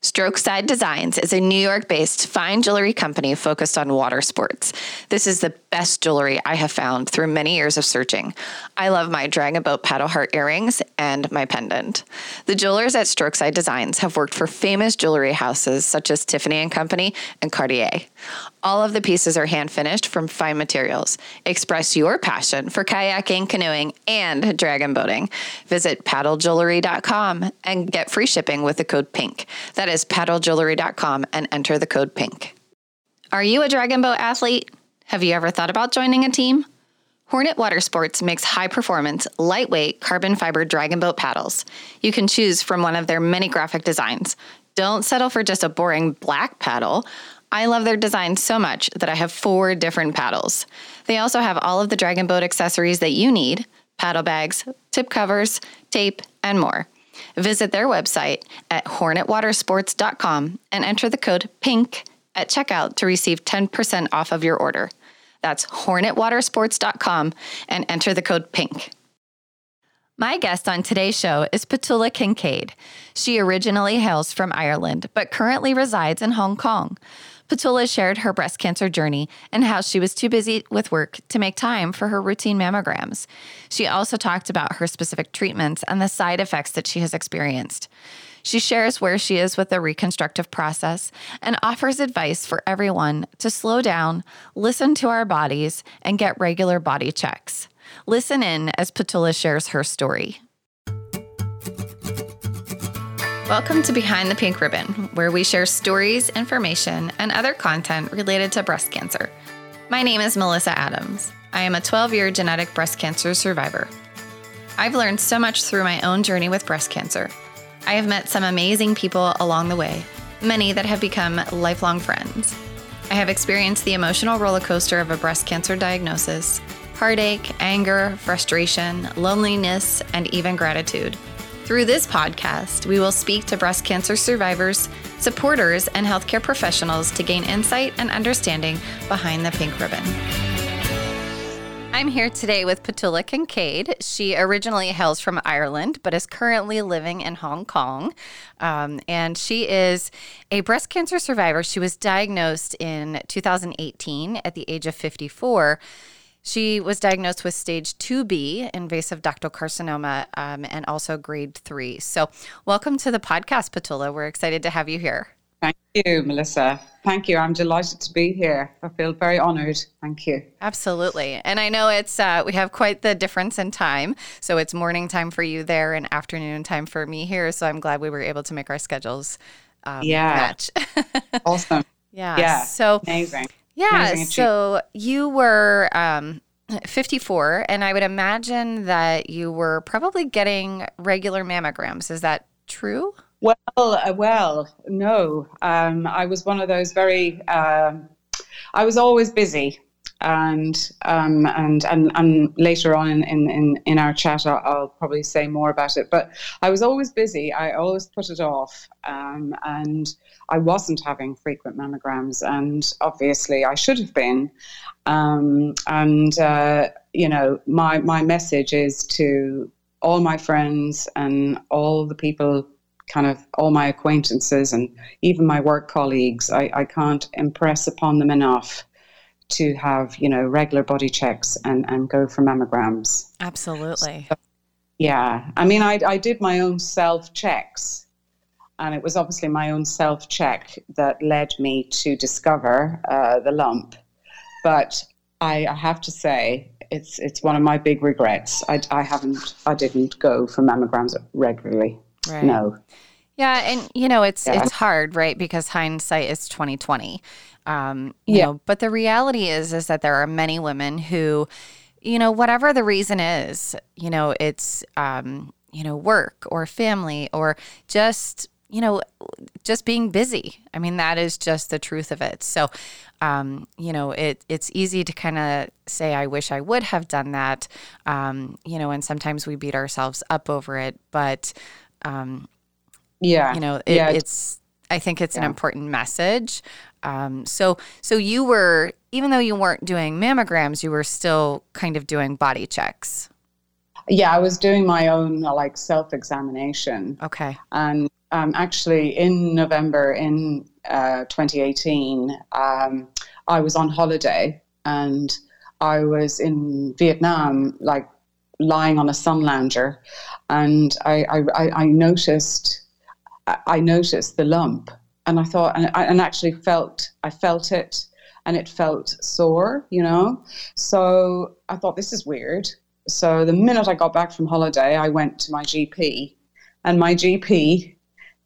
Strokeside Designs is a New York-based fine jewelry company focused on water sports. This is the best jewelry I have found through many years of searching. I love my Dragon Boat paddle heart earrings and my pendant. The jewelers at Strokeside Designs have worked for famous jewelry houses such as Tiffany & Company and Cartier. All of the pieces are hand-finished from fine materials. Express your passion for kayaking, canoeing, and dragon boating. Visit paddlejewelry.com and get free shipping with the code PINK. That is paddlejewelry.com and enter the code PINK. Are you a dragon boat athlete? Have you ever thought about joining a team? Hornet Water Sports makes high-performance, lightweight, carbon fiber dragon boat paddles. You can choose from one of their many graphic designs. Don't settle for just a boring black paddle. I love their design so much that I have 4 different paddles. They also have all of the dragon boat accessories that you need: paddle bags, tip covers, tape, and more. Visit their website at hornetwatersports.com and enter the code PINK at checkout to receive 10% off of your order. That's hornetwatersports.com and enter the code PINK. My guest on today's show is Petula Kincaid. She originally hails from Ireland, but currently resides in Hong Kong. Petula shared her breast cancer journey and how she was too busy with work to make time for her routine mammograms. She also talked about her specific treatments and the side effects that she has experienced. She shares where she is with the reconstructive process and offers advice for everyone to slow down, listen to our bodies, and get regular body checks. Listen in as Petula shares her story. Welcome to Behind the Pink Ribbon, where we share stories, information, and other content related to breast cancer. My name is Melissa Adams. I am a 12-year genetic breast cancer survivor. I've learned so much through my own journey with breast cancer. I have met some amazing people along the way, many that have become lifelong friends. I have experienced the emotional roller coaster of a breast cancer diagnosis, heartache, anger, frustration, loneliness, and even gratitude. Through this podcast, we will speak to breast cancer survivors, supporters, and healthcare professionals to gain insight and understanding behind the pink ribbon. I'm here today with Petula Kincaid. She originally hails from Ireland, but is currently living in Hong Kong. And she is a breast cancer survivor. She was diagnosed in 2018 at the age of 54. She was diagnosed with stage 2B, invasive ductal carcinoma, and also grade 3. So welcome to the podcast, Petula. We're excited to have you here. Thank you, Melissa. Thank you. I'm delighted to be here. I feel very honored. Thank you. Absolutely. And I know it's we have quite the difference in time. So it's morning time for you there and afternoon time for me here. So I'm glad we were able to make our schedules match. Awesome. Yeah. So amazing. Yeah. So you were 54, and I would imagine that you were probably getting regular mammograms. Is that true? Well, no. I was one of those very. I was always busy, and later on in our chat, I'll probably say more about it. But I was always busy. I always put it off, and I wasn't having frequent mammograms, and obviously I should have been. My message is to all my friends and all the people, kind of all my acquaintances and even my work colleagues. I can't impress upon them enough to have, regular body checks and go for mammograms. Absolutely. So, yeah. I mean, I did my own self-checks, and it was obviously my own self-check that led me to discover the lump. But I have to say, it's one of my big regrets. I didn't go for mammograms regularly. Right. No. Yeah, and it's hard, right? Because hindsight is 2020. But the reality is that there are many women who, whatever the reason is, it's work or family or just being busy. I mean, that is just the truth of it. So, it's easy to kind of say, I wish I would have done that, and sometimes we beat ourselves up over it. But, it's, I think it's an important message. So you were, even though you weren't doing mammograms, you were still kind of doing body checks. Yeah, I was doing my own self-examination. Okay. And actually in November in 2018, I was on holiday and I was in Vietnam, like lying on a sun lounger, and I noticed the lump, and I thought, and actually I felt it, and it felt sore, So I thought, this is weird. So the minute I got back from holiday, I went to my GP, and my GP,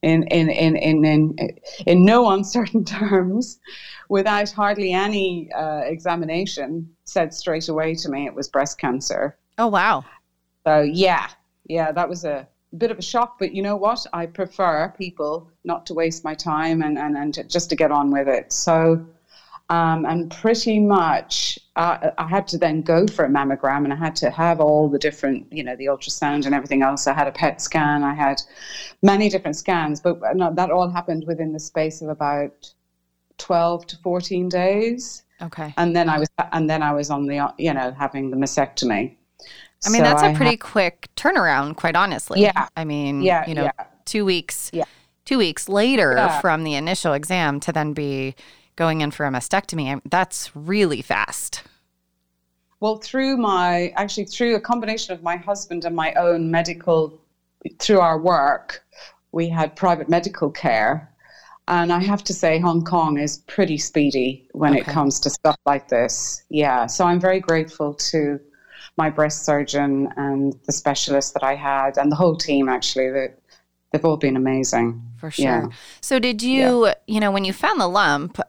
in no uncertain terms, without hardly any examination, said straight away to me it was breast cancer. Oh, wow. So yeah, that was a bit of a shock, but you know what? I prefer people not to waste my time and just to get on with it. So, and pretty much I had to then go for a mammogram, and I had to have all the different, the ultrasound and everything else. I had a PET scan. I had many different scans, but that all happened within the space of about 12 to 14 days. Okay. And then I was on the, having the mastectomy. I mean, that's a pretty quick turnaround, quite honestly. Yeah. I mean, 2 weeks, Yeah. 2 weeks later from the initial exam to then be going in for a mastectomy, that's really fast. Well, through a combination of my husband and my own medical, through our work, we had private medical care. And I have to say, Hong Kong is pretty speedy when it comes to stuff like this. Yeah. So I'm very grateful to my breast surgeon and the specialist that I had, and the whole team, actually. They've all been amazing. For sure. Yeah. So did you, when you found the lump,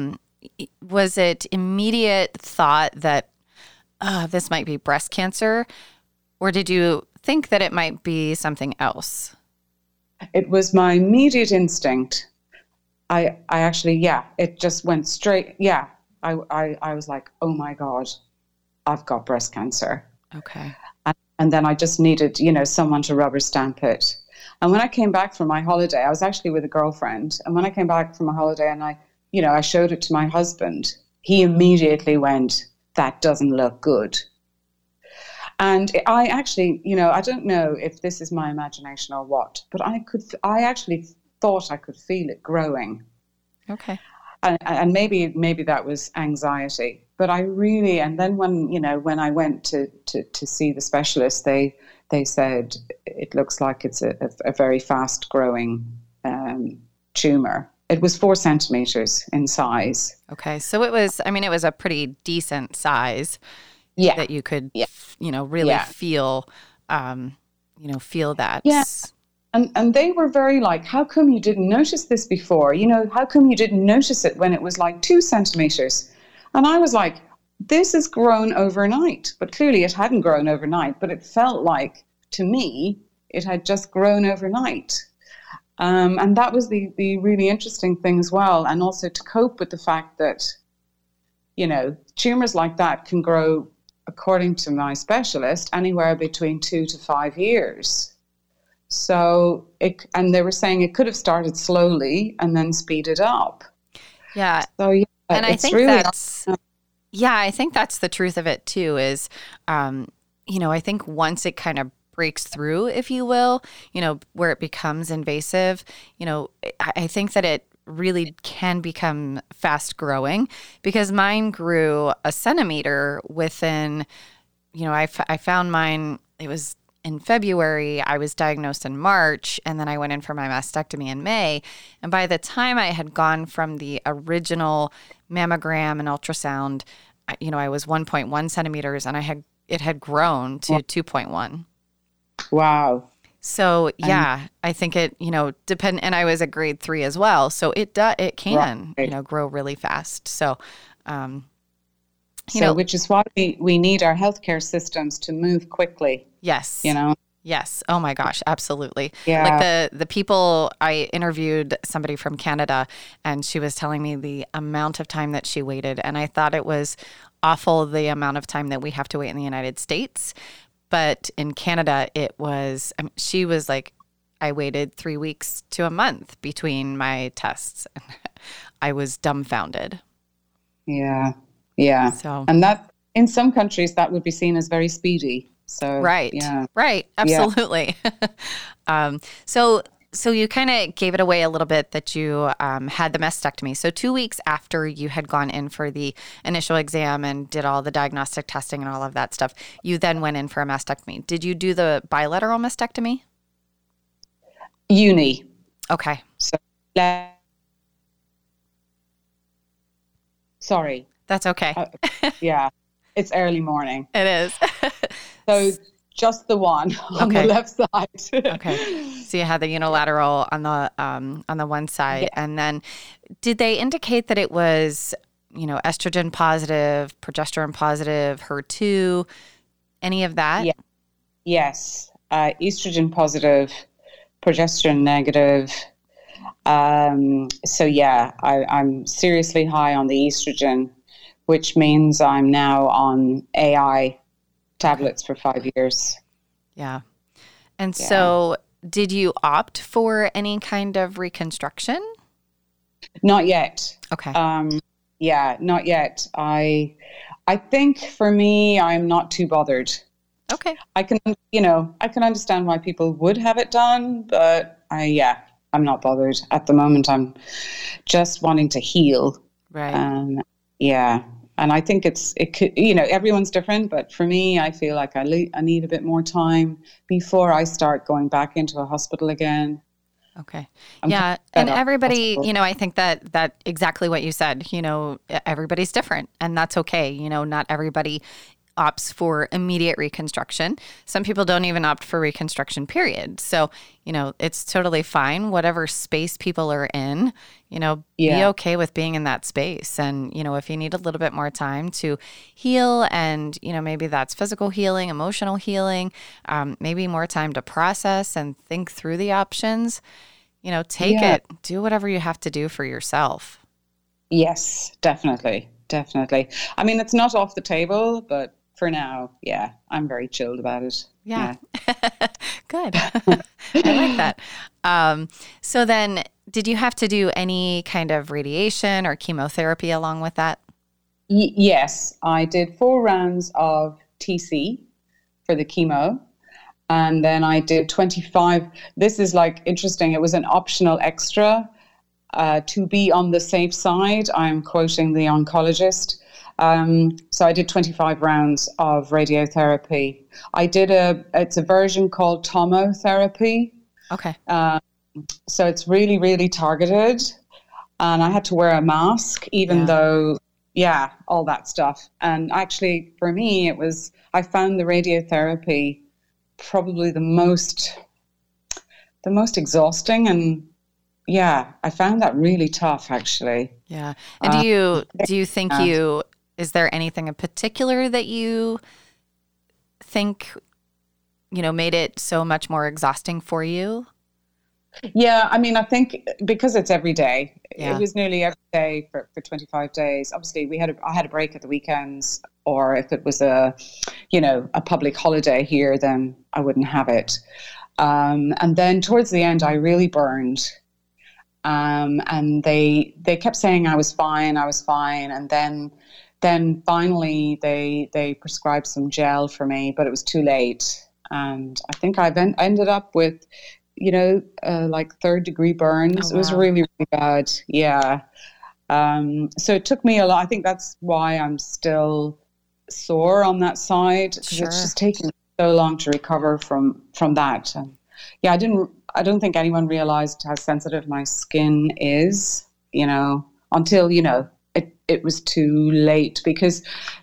was it immediate thought that this might be breast cancer? Or did you think that it might be something else? It was my immediate instinct. I actually, it just went straight. Yeah. I was like, oh my God, I've got breast cancer. Okay. And then I just needed, someone to rubber stamp it. And when I came back from my holiday, I was actually with a girlfriend. And when I came back from my holiday and I showed it to my husband, he immediately went, that doesn't look good. And I actually, I don't know if this is my imagination or what, but I actually thought I could feel it growing. Okay. And maybe that was anxiety. But I really, and then when I went to see the specialist, they said it looks like it's a very fast growing tumor. It was 4 centimeters in size. Okay. So it was a pretty decent size that you could, really feel, feel that. Yeah. And they were very like, how come you didn't notice this before? How come you didn't notice it when it was like 2 centimeters? And I was like, this has grown overnight. But clearly it hadn't grown overnight, but it felt like, to me, it had just grown overnight. And that was the really interesting thing as well. And also to cope with the fact that, tumors like that can grow, according to my specialist, anywhere between 2 to 5 years. So and they were saying it could have started slowly and then speeded up. Yeah. So yeah, and I think really I think that's the truth of it too. Is, I think once it kind of breaks through, if you will, where it becomes invasive, I think that it really can become fast growing, because mine grew a centimeter within, I found mine, it was in February, I was diagnosed in March, and then I went in for my mastectomy in May. And by the time I had gone from the original mammogram and ultrasound, I was 1.1 centimeters, and it had grown to 2.1. Wow. So yeah, I think it, and I was a grade 3 as well. So it can, grow really fast. So, which is why we need our healthcare systems to move quickly. Yes. Yes. Oh my gosh, absolutely. Yeah. Like the people, I interviewed somebody from Canada, and she was telling me the amount of time that she waited. And I thought it was awful, the amount of time that we have to wait in the United States. But in Canada, it was, she was like, I waited 3 weeks to a month between my tests. I was dumbfounded. Yeah. Yeah. So, and that in some countries that would be seen as very speedy. So right. Yeah. Right. Absolutely. So So you kind of gave it away a little bit that you had the mastectomy. So 2 weeks after you had gone in for the initial exam and did all the diagnostic testing and all of that stuff, you then went in for a mastectomy. Did you do the bilateral mastectomy? Uni. Okay. So, sorry. That's okay. Yeah, it's early morning. It is. So just the one on the left side. Okay. So you had the unilateral on the one side, and then did they indicate that it was, estrogen positive, progesterone positive, HER2, any of that? Yeah. Yes, estrogen positive, progesterone negative. So yeah, I'm seriously high on the estrogen, which means I'm now on AI tablets for 5 years. Yeah. And so did you opt for any kind of reconstruction? Not yet. Okay. Yeah, not yet. I think for me, I'm not too bothered. Okay. I can understand why people would have it done, but I'm not bothered. At the moment, I'm just wanting to heal. Right. And I think it could, everyone's different, but for me, I feel like I need a bit more time before I start going back into a hospital again. Okay. Yeah. And everybody, I think that exactly what you said, everybody's different, and that's okay. Not everybody opts for immediate reconstruction. Some people don't even opt for reconstruction, period. So, it's totally fine. Whatever space people are in, be okay with being in that space. And, if you need a little bit more time to heal and, maybe that's physical healing, emotional healing, maybe more time to process and think through the options, take it, do whatever you have to do for yourself. Yes, definitely. Definitely. I mean, it's not off the table, but for now, I'm very chilled about it. Yeah. Good. I like that. So then did you have to do any kind of radiation or chemotherapy along with that? Yes, I did 4 rounds of TC for the chemo. And then I did 25. This is interesting. It was an optional extra to be on the safe side. I'm quoting the oncologist. So I did 25 rounds of radiotherapy. I did it's a version called tomotherapy. Okay. So it's really, really targeted. And I had to wear a mask, even though, all that stuff. And actually, for me, I found the radiotherapy probably the most exhausting. And I found that really tough, actually. Yeah. And do you think is there anything in particular that you think, made it so much more exhausting for you? Yeah, I mean, I think because it's every day, it was nearly every day for 25 days. Obviously, I had a break at the weekends, or if it was a public holiday here, then I wouldn't have it. And then towards the end, I really burned. And they kept saying I was fine. And then finally they prescribed some gel for me, but it was too late. And I think I ended up with, 3rd-degree burns. Oh, wow. It was really, really bad. Yeah. So it took me a lot. I think that's why I'm still sore on that side, because it's just taken so long to recover from that. And I don't think anyone realized how sensitive my skin is, until, it was too late, because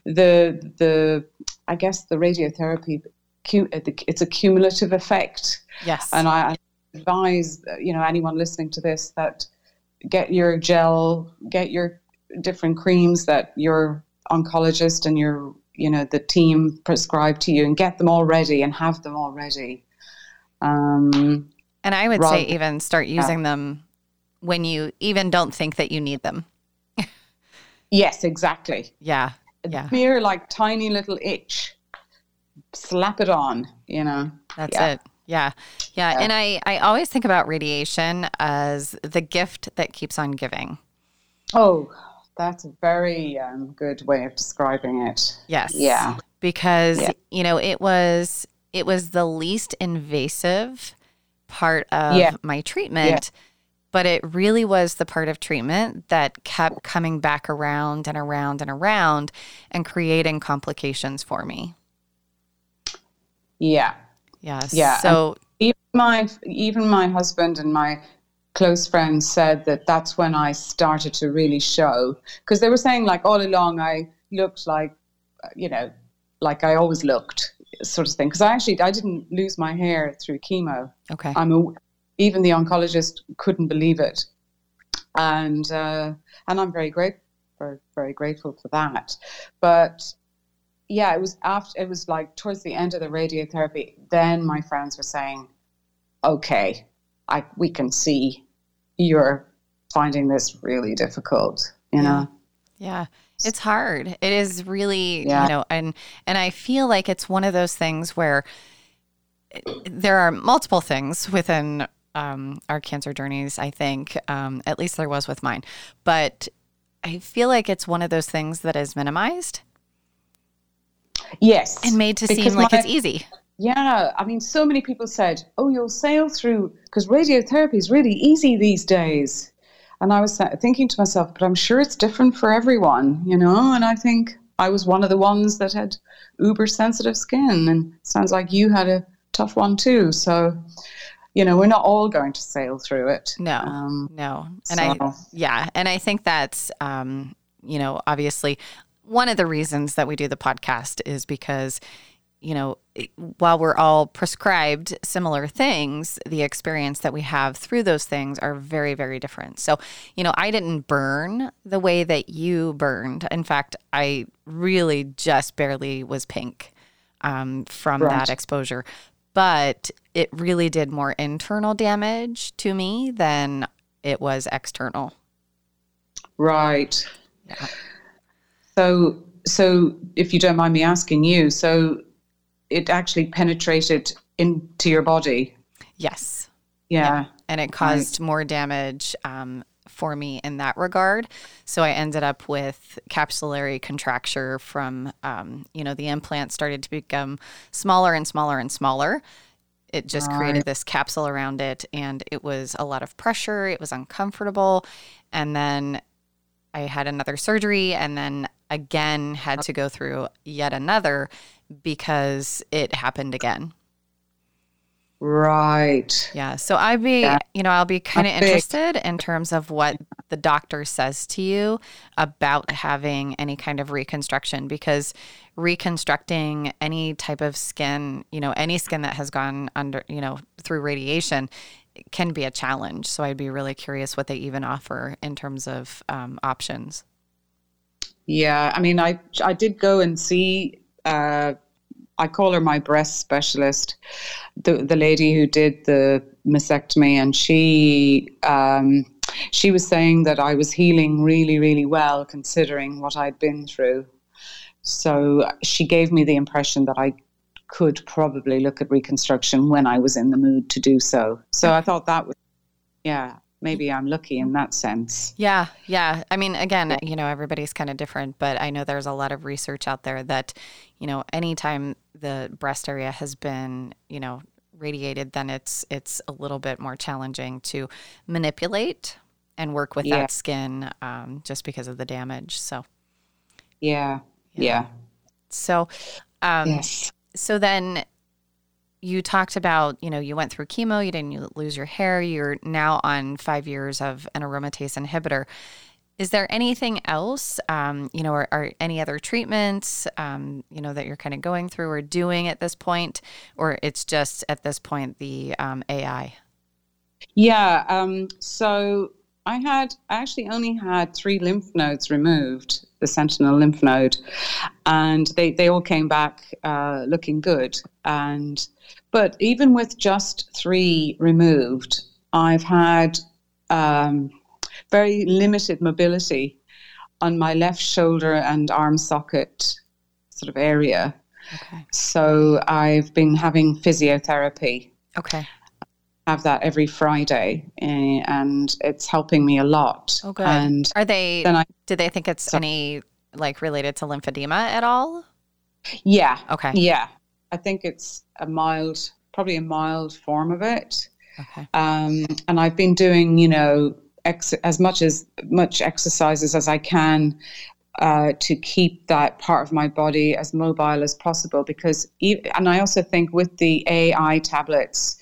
I guess the radiotherapy, it's a cumulative effect. Yes. And I advise, anyone listening to this, that get your gel, get your different creams that your oncologist and your, the team prescribe to you, and get them all ready and have them all ready. And I would say even start using them when you even don't think that you need them. Yes, exactly. Yeah. Mere tiny little itch. Slap it on, That's it. Yeah. And I always think about radiation as the gift that keeps on giving. Oh, that's a very good way of describing it. Yes. Yeah. Because, it was the least invasive part of Yeah. my treatment, but it really was the part of treatment that kept coming back around and around and around and creating complications for me. Yeah. Yeah. Yeah. So Even my husband and my close friends said that that's when I started to really show, because they were saying like all along I looked like, like I always looked, sort of thing. Because I didn't lose my hair through chemo. okay. Even the oncologist couldn't believe it, and I'm very grateful for that. But yeah, it was like towards the end of the radiotherapy, then my friends were saying, okay, we can see you're finding this really difficult, you know? Yeah. It's hard. It is really, Yeah. and I feel like it's one of those things where there are multiple things within our cancer journeys, I think, at least there was with mine, but I feel like it's one of those things that is minimized. Yes. And made to seem like it's easy. Yeah. I mean, so many people said, oh, you'll sail through, because radiotherapy is really easy these days. And I was thinking to myself, but I'm sure it's different for everyone, And I think I was one of the ones that had uber sensitive skin. And it sounds like you had a tough one too. So, we're not all going to sail through it. No. And so. I think that's, obviously one of the reasons that we do the podcast is because, while we're all prescribed similar things, the experience that we have through those things are very, very different. So, I didn't burn the way that you burned. In fact, I really just barely was pink from that exposure. But it really did more internal damage to me than it was external. Right. Yeah. So if you don't mind me asking you, so it actually penetrated into your body? Yes. Yeah. And it caused more damage for me in that regard. So I ended up with capillary contracture from, the implant started to become smaller and smaller and smaller. It just created this capsule around it, and it was a lot of pressure. It was uncomfortable. And then I had another surgery, and then again had to go through yet another because it happened again. Right. Yeah. So I'll be kind of interested in terms of what the doctor says to you about having any kind of reconstruction, because reconstructing any type of skin, any skin that has gone under, through radiation can be a challenge. So I'd be really curious what they even offer in terms of options. Yeah. I mean, I did go and see, I call her my breast specialist, the lady who did the mastectomy, and she was saying that I was healing really, really well considering what I'd been through. So she gave me the impression that I could probably look at reconstruction when I was in the mood to do so. So I thought that was, maybe I'm lucky in that sense. Yeah. Yeah. I mean, again, everybody's kind of different, but I know there's a lot of research out there that, anytime the breast area has been, radiated, then it's a little bit more challenging to manipulate and work with that skin just because of the damage. So, yeah. So, yes. So then you talked about, you went through chemo, you didn't lose your hair. You're now on 5 years of an aromatase inhibitor. Is there anything else, or any other treatments, that you're kind of going through or doing at this point, or it's just at this point the AI? Yeah. So I actually only had 3 lymph nodes removed, the sentinel lymph node, and they all came back looking good. But even with just 3 removed, I've had very limited mobility on my left shoulder and arm socket sort of area. Okay. So I've been having physiotherapy. Okay. Have that every Friday, and it's helping me a lot. Oh, good. And do they think it's any related to lymphedema at all? Yeah. Okay. Yeah. I think it's probably a mild form of it. Okay. And I've been doing, much exercises as I can to keep that part of my body as mobile as possible. And I also think with the AI tablets,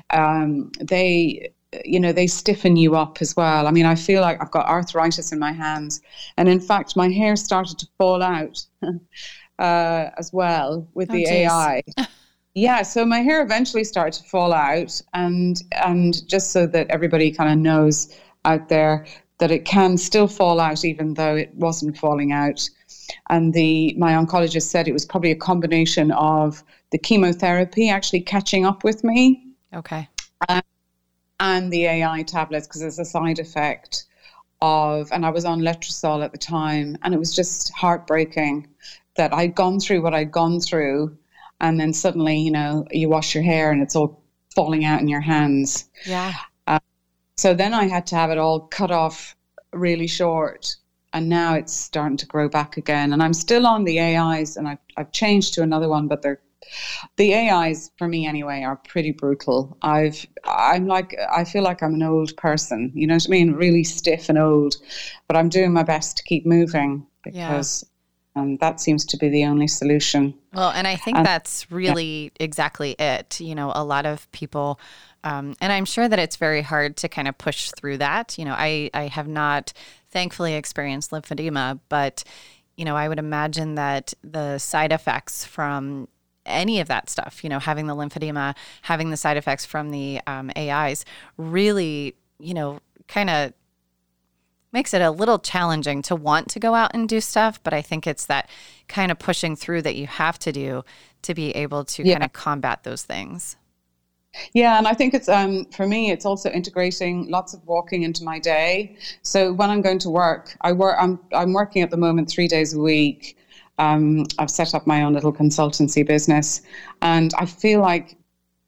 they stiffen you up as well. I mean, I feel like I've got arthritis in my hands, and in fact, my hair started to fall out as well with the AI. Yeah, so my hair eventually started to fall out, and just so that everybody kind of knows out there that it can still fall out even though it wasn't falling out. And my oncologist said it was probably a combination of the chemotherapy actually catching up with me. Okay. And the AI tablets, because there's a side effect and I was on letrozole at the time, and it was just heartbreaking that I'd gone through what I'd gone through, and then suddenly, you wash your hair and it's all falling out in your hands. Yeah. So then I had to have it all cut off really short, and now it's starting to grow back again. And I'm still on the AIs, and I've changed to another one, but the AIs for me anyway are pretty brutal. I feel like I'm an old person, you know what I mean? Really stiff and old, but I'm doing my best to keep moving because that seems to be the only solution. Well, and I think that's really exactly it. A lot of people, and I'm sure that it's very hard to kind of push through that. I have not thankfully experienced lymphedema, but, I would imagine that the side effects from any of that stuff, having the lymphedema, having the side effects from the AIs really, kind of makes it a little challenging to want to go out and do stuff. But I think it's that kind of pushing through that you have to do to be able to kind of combat those things. Yeah, and I think it's for me, it's also integrating lots of walking into my day. So when I'm going to work, I'm working at the moment 3 days a week. I've set up my own little consultancy business, and I feel like,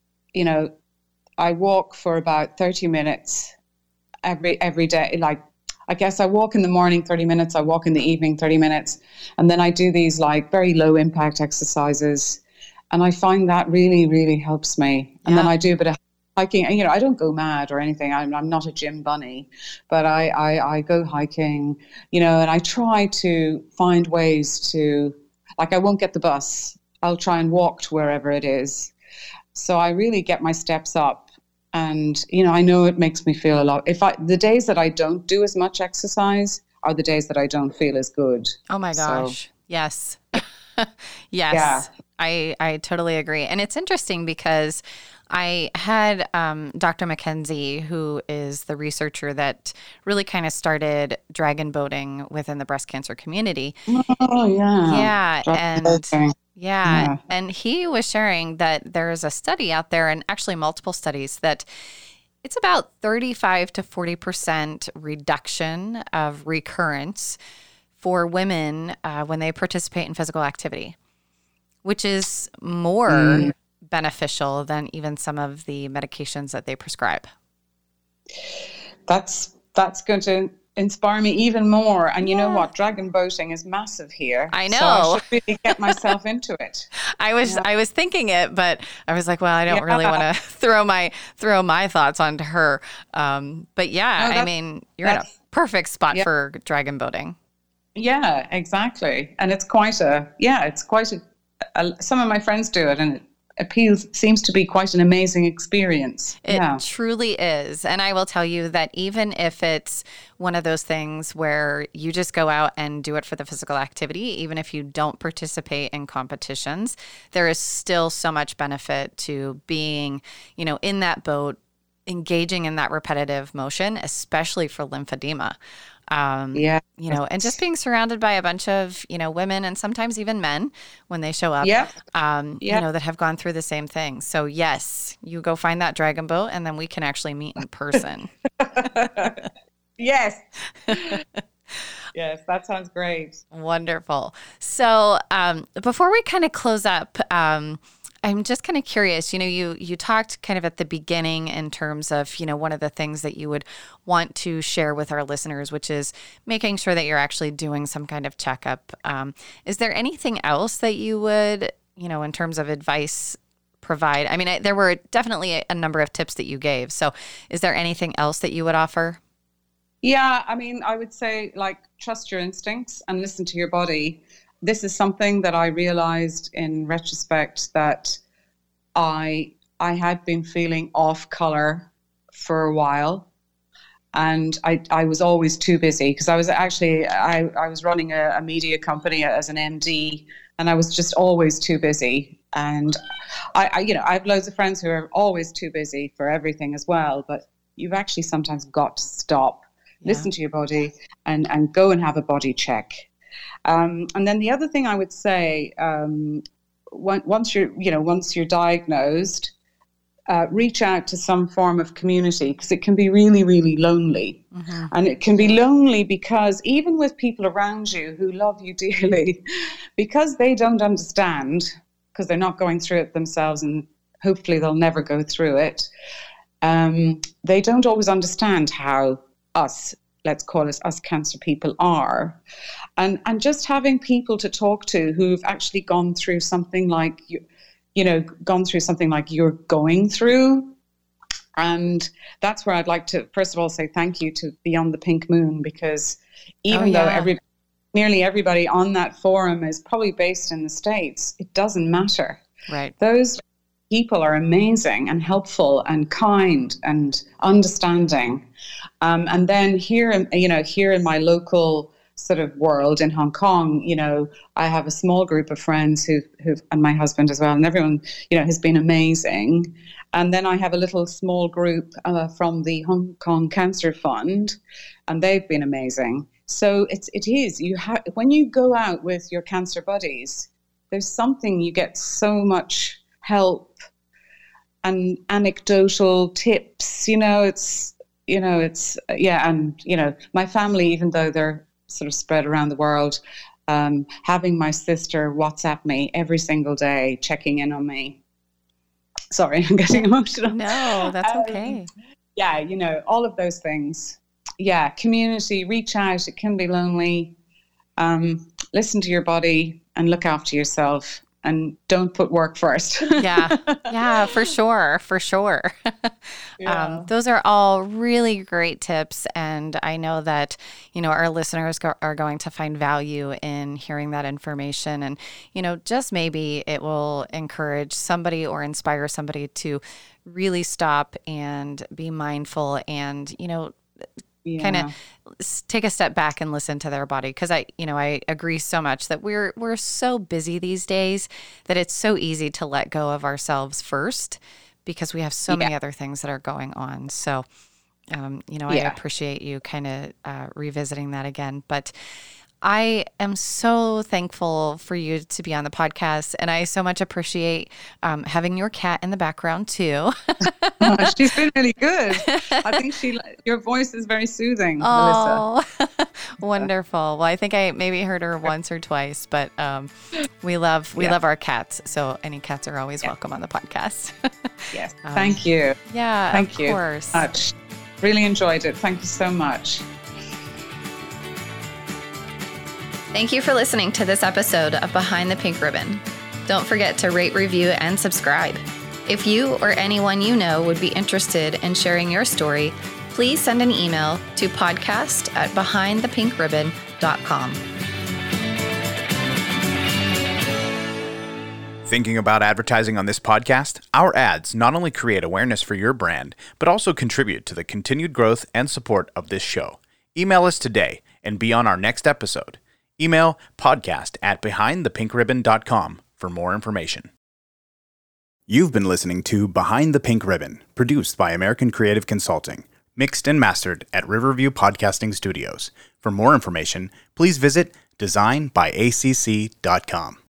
I walk for about 30 minutes every day. Like, I guess I walk in the morning 30 minutes, I walk in the evening 30 minutes, and then I do these like very low impact exercises. And I find that really, really helps me. And then I do a bit of hiking. And, I don't go mad or anything. I'm not a gym bunny, but I go hiking, and I try to find ways to, like, I won't get the bus. I'll try and walk to wherever it is. So I really get my steps up. And, I know it makes me feel a lot. The days that I don't do as much exercise are the days that I don't feel as good. Oh my gosh. So, yes. Yes. Yeah. I totally agree. And it's interesting because I had Dr. Mackenzie, who is the researcher that really kind of started dragon boating within the breast cancer community. Oh, yeah. Yeah. And he was sharing that there is a study out there, and actually multiple studies, that it's about 35 to 40% reduction of recurrence for women when they participate in physical activity, which is more beneficial than even some of the medications that they prescribe. That's going to inspire me even more. And you know what? Dragon boating is massive here. I know. So I should really get myself into it. I was thinking it, but I was like, well, I don't really want to throw my thoughts onto her. But I mean, you're in a perfect spot for dragon boating. Yeah, exactly. And it's quite some of my friends do it, and it seems to be quite an amazing experience. It truly is. And I will tell you that even if it's one of those things where you just go out and do it for the physical activity, even if you don't participate in competitions, there is still so much benefit to being, in that boat, engaging in that repetitive motion, especially for lymphedema. And just being surrounded by a bunch of, women and sometimes even men when they show up, that have gone through the same thing. So yes, you go find that dragon boat, and then we can actually meet in person. Yes. Yes, that sounds great. Wonderful. So before we kind of close up, I'm just kind of curious, you talked kind of at the beginning in terms of, one of the things that you would want to share with our listeners, which is making sure that you're actually doing some kind of checkup. Is there anything else that you would, in terms of advice, provide? I mean, there were definitely a number of tips that you gave. So is there anything else that you would offer? Yeah, I mean, I would say, like, trust your instincts and listen to your body. This is something that I realized in retrospect, that I had been feeling off color for a while, and I was always too busy, because I was actually I was running a media company as an MD, and I was just always too busy. And I have loads of friends who are always too busy for everything as well, but you've actually sometimes got to stop, listen to your body, and go and have a body check. And then the other thing I would say, once you're diagnosed, reach out to some form of community, because it can be really, really lonely. Mm-hmm. And it can be lonely because even with people around you who love you dearly, because they don't understand, because they're not going through it themselves, and hopefully they'll never go through it, they don't always understand how let's call us cancer people are. And just having people to talk to who've actually gone through something like gone through something like you're going through. And that's where I'd like to, first of all, say thank you to Beyond the Pink Moon, because even though nearly everybody on that forum is probably based in the States, it doesn't matter. Right. Those people are amazing and helpful and kind and understanding. And then here in my local sort of world in Hong Kong, I have a small group of friends who and my husband as well, and everyone, has been amazing. And then I have a little small group from the Hong Kong Cancer Fund, and they've been amazing. So it is when you go out with your cancer buddies, there's something, you get so much help and anecdotal tips. My family, even though they're sort of spread around the world, having my sister WhatsApp me every single day, checking in on me. Sorry, I'm getting emotional. No, that's okay. All of those things. Yeah, community, reach out. It can be lonely. Listen to your body and look after yourself. And don't put work first. Yeah, for sure. Those are all really great tips. And I know that, our listeners are going to find value in hearing that information. And, just maybe it will encourage somebody or inspire somebody to really stop and be mindful and, kind of take a step back and listen to their body. Because I agree so much that we're so busy these days that it's so easy to let go of ourselves first, because we have so many other things that are going on. So, I appreciate you kind of revisiting that again. But I am so thankful for you to be on the podcast, and I so much appreciate having your cat in the background too. She's been really good. I think your voice is very soothing, Melissa. Wonderful. Well, I think I maybe heard her once or twice, but we love our cats, so any cats are always welcome on the podcast. Yes. Thank you. Yeah, thank you. Of course. Much. Really enjoyed it. Thank you so much. Thank you for listening to this episode of Behind the Pink Ribbon. Don't forget to rate, review, and subscribe. If you or anyone you know would be interested in sharing your story, please send an email to podcast@behindthepinkribbon.com. Thinking about advertising on this podcast? Our ads not only create awareness for your brand, but also contribute to the continued growth and support of this show. Email us today and be on our next episode. Email podcast@behindthepinkribbon.com for more information. You've been listening to Behind the Pink Ribbon, produced by American Creative Consulting, mixed and mastered at Riverview Podcasting Studios. For more information, please visit designbyacc.com.